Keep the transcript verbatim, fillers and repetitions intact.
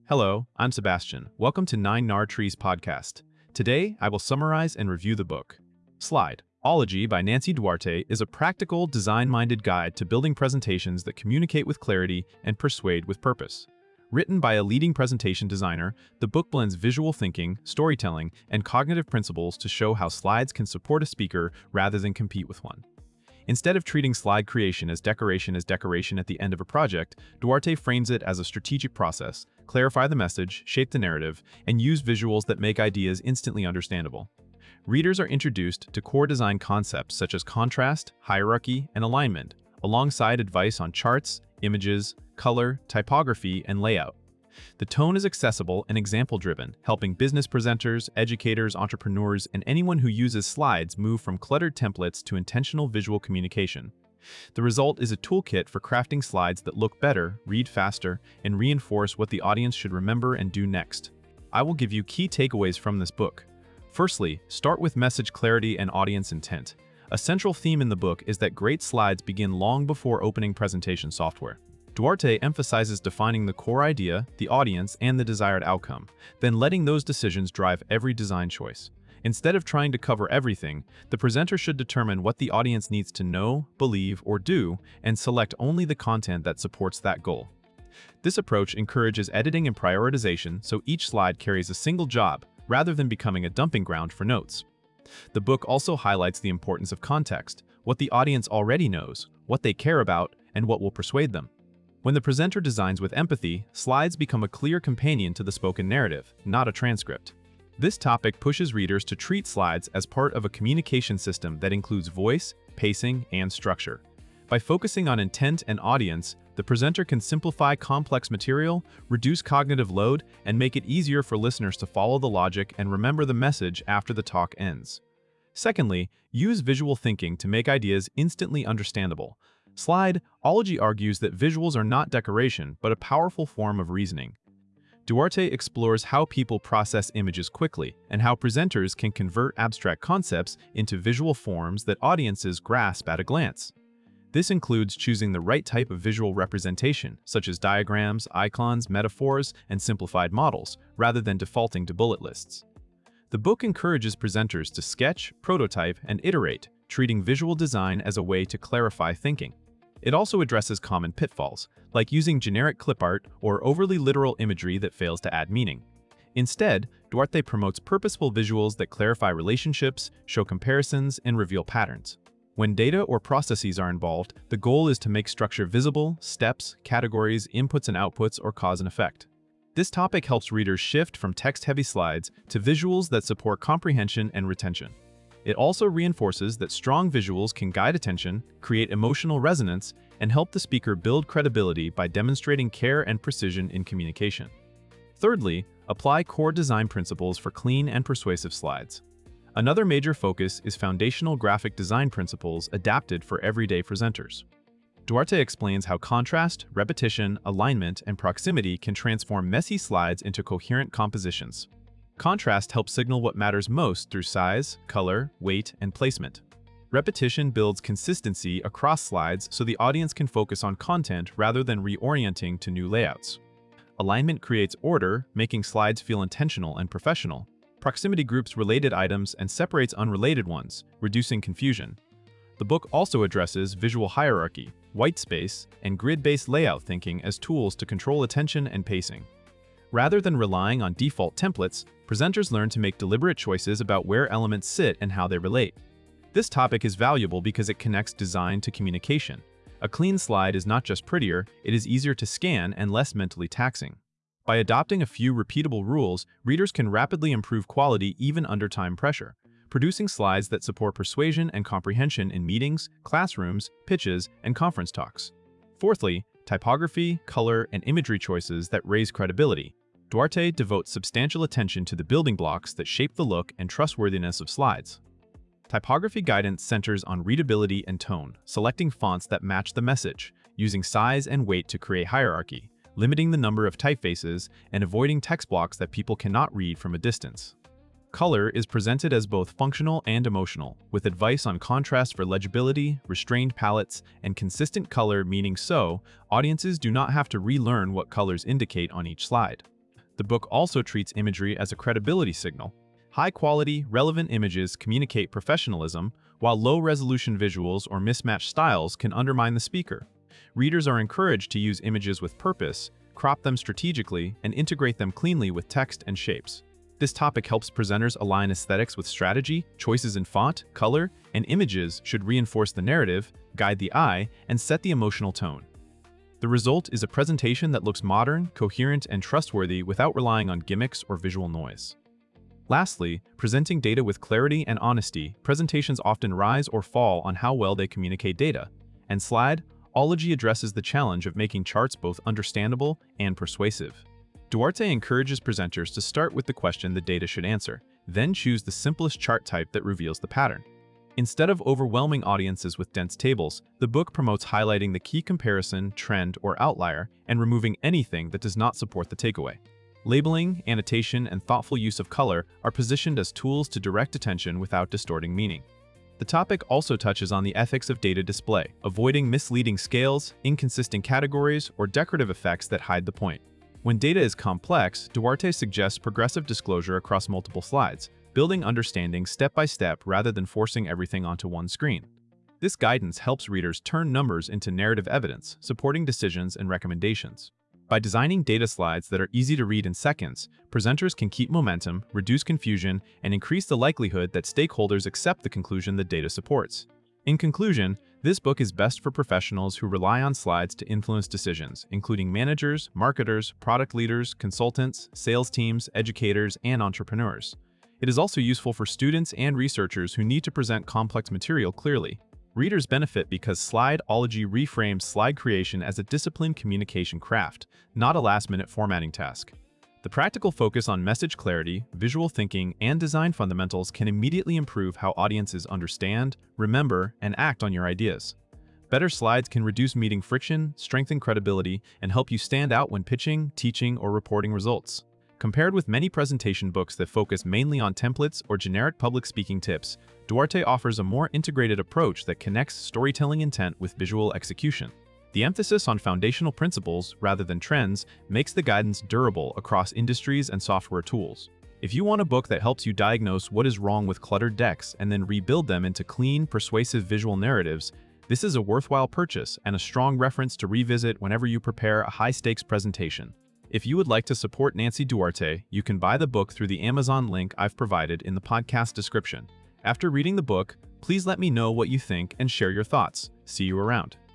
Hello, I'm Sebastian. Welcome to Nine Nar Trees podcast. Today, I will summarize and review the book. Slide. Ology by Nancy Duarte is a practical, design-minded guide to building presentations that communicate with clarity and persuade with purpose. Written by a leading presentation designer, the book blends visual thinking, storytelling, and cognitive principles to show how slides can support a speaker rather than compete with one. Instead of treating slide creation as decoration as decoration at the end of a project, Duarte frames it as a strategic process: clarify the message, shape the narrative, and use visuals that make ideas instantly understandable. Readers are introduced to core design concepts such as contrast, hierarchy, and alignment, alongside advice on charts, images, color, typography, and layout. The tone is accessible and example-driven, helping business presenters, educators, entrepreneurs, and anyone who uses slides move from cluttered templates to intentional visual communication. The result is a toolkit for crafting slides that look better, read faster, and reinforce what the audience should remember and do next. I will give you key takeaways from this book. Firstly, start with message clarity and audience intent. A central theme in the book is that great slides begin long before opening presentation software. Duarte emphasizes defining the core idea, the audience, and the desired outcome, then letting those decisions drive every design choice. Instead of trying to cover everything, the presenter should determine what the audience needs to know, believe, or do, and select only the content that supports that goal. This approach encourages editing and prioritization so each slide carries a single job, rather than becoming a dumping ground for notes. The book also highlights the importance of context, what the audience already knows, what they care about, and what will persuade them. When the presenter designs with empathy, slides become a clear companion to the spoken narrative, not a transcript. This topic pushes readers to treat slides as part of a communication system that includes voice, pacing, and structure. By focusing on intent and audience, the presenter can simplify complex material, reduce cognitive load, and make it easier for listeners to follow the logic and remember the message after the talk ends. Secondly, use visual thinking to make ideas instantly understandable. Slide. Ology argues that visuals are not decoration, but a powerful form of reasoning. Duarte explores how people process images quickly and how presenters can convert abstract concepts into visual forms that audiences grasp at a glance. This includes choosing the right type of visual representation, such as diagrams, icons, metaphors, and simplified models, rather than defaulting to bullet lists. The book encourages presenters to sketch, prototype, and iterate, treating visual design as a way to clarify thinking. It also addresses common pitfalls, like using generic clip art or overly literal imagery that fails to add meaning. Instead, Duarte promotes purposeful visuals that clarify relationships, show comparisons, and reveal patterns. When data or processes are involved, the goal is to make structure visible, steps, categories, inputs and outputs, or cause and effect. This topic helps readers shift from text-heavy slides to visuals that support comprehension and retention. It also reinforces that strong visuals can guide attention, create emotional resonance, and help the speaker build credibility by demonstrating care and precision in communication. Thirdly, apply core design principles for clean and persuasive slides. Another major focus is foundational graphic design principles adapted for everyday presenters. Duarte explains how contrast, repetition, alignment, and proximity can transform messy slides into coherent compositions. Contrast helps signal what matters most through size, color, weight, and placement. Repetition builds consistency across slides so the audience can focus on content rather than reorienting to new layouts. Alignment creates order, making slides feel intentional and professional. Proximity groups related items and separates unrelated ones, reducing confusion. The book also addresses visual hierarchy, white space, and grid-based layout thinking as tools to control attention and pacing. Rather than relying on default templates, presenters learn to make deliberate choices about where elements sit and how they relate. This topic is valuable because it connects design to communication. A clean slide is not just prettier, it is easier to scan and less mentally taxing. By adopting a few repeatable rules, readers can rapidly improve quality even under time pressure, producing slides that support persuasion and comprehension in meetings, classrooms, pitches, and conference talks. Fourthly, typography, color, and imagery choices that raise credibility. Duarte devotes substantial attention to the building blocks that shape the look and trustworthiness of slides. Typography guidance centers on readability and tone, selecting fonts that match the message, using size and weight to create hierarchy, limiting the number of typefaces, and avoiding text blocks that people cannot read from a distance. Color is presented as both functional and emotional, with advice on contrast for legibility, restrained palettes, and consistent color meaning so audiences do not have to relearn what colors indicate on each slide. The book also treats imagery as a credibility signal. High-quality, relevant images communicate professionalism, while low-resolution visuals or mismatched styles can undermine the speaker. Readers are encouraged to use images with purpose, crop them strategically, and integrate them cleanly with text and shapes. This topic helps presenters align aesthetics with strategy. Choices in font, color, and images should reinforce the narrative, guide the eye, and set the emotional tone. The result is a presentation that looks modern, coherent, and trustworthy without relying on gimmicks or visual noise. Lastly, presenting data with clarity and honesty. Presentations often rise or fall on how well they communicate data. And Slideology addresses the challenge of making charts both understandable and persuasive. Duarte encourages presenters to start with the question the data should answer, then choose the simplest chart type that reveals the pattern. Instead of overwhelming audiences with dense tables, the book promotes highlighting the key comparison, trend, or outlier and removing anything that does not support the takeaway. Labeling, annotation, and thoughtful use of color are positioned as tools to direct attention without distorting meaning. The topic also touches on the ethics of data display, avoiding misleading scales, inconsistent categories, or decorative effects that hide the point. When data is complex, Duarte suggests progressive disclosure across multiple slides, building understanding step by step rather than forcing everything onto one screen. This guidance helps readers turn numbers into narrative evidence, supporting decisions and recommendations. By designing data slides that are easy to read in seconds, presenters can keep momentum, reduce confusion, and increase the likelihood that stakeholders accept the conclusion the data supports. In conclusion, this book is best for professionals who rely on slides to influence decisions, including managers, marketers, product leaders, consultants, sales teams, educators, and entrepreneurs. It is also useful for students and researchers who need to present complex material clearly. Readers benefit because Slideology reframes slide creation as a disciplined communication craft, not a last-minute formatting task. The practical focus on message clarity, visual thinking, and design fundamentals can immediately improve how audiences understand, remember, and act on your ideas. Better slides can reduce meeting friction, strengthen credibility, and help you stand out when pitching, teaching, or reporting results. Compared with many presentation books that focus mainly on templates or generic public speaking tips, Duarte offers a more integrated approach that connects storytelling intent with visual execution. The emphasis on foundational principles rather than trends makes the guidance durable across industries and software tools. If you want a book that helps you diagnose what is wrong with cluttered decks and then rebuild them into clean, persuasive visual narratives, this is a worthwhile purchase and a strong reference to revisit whenever you prepare a high-stakes presentation. If you would like to support Nancy Duarte, you can buy the book through the Amazon link I've provided in the podcast description. After reading the book, please let me know what you think and share your thoughts. See you around.